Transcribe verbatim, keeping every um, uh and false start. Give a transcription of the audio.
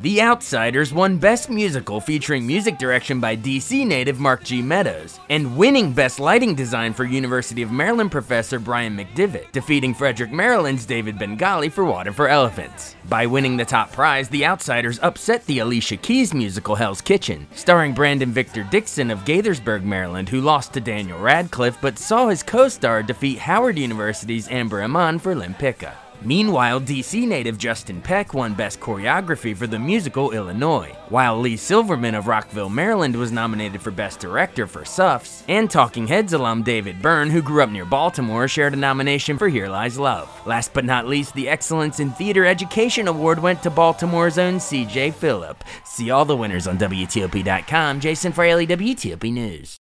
The Outsiders won Best Musical featuring music direction by D C native Mark G. Meadows, and winning Best Lighting Design for University of Maryland professor Brian McDivitt, defeating Frederick, Maryland's David Bengali for Water for Elephants. By winning the top prize, The Outsiders upset the Alicia Keys musical Hell's Kitchen, starring Brandon Victor Dixon of Gaithersburg, Maryland, who lost to Daniel Radcliffe but saw his co-star defeat Howard University's Amber Iman for Limpicka. Meanwhile, D C native Justin Peck won Best Choreography for the musical Illinois, while Lee Silverman of Rockville, Maryland was nominated for Best Director for Suffs, and Talking Heads alum David Byrne, who grew up near Baltimore, shared a nomination for Here Lies Love. Last but not least, the Excellence in Theater Education Award went to Baltimore's own C J Phillip. See all the winners on W T O P dot com. Jason Fraley, W T O P News.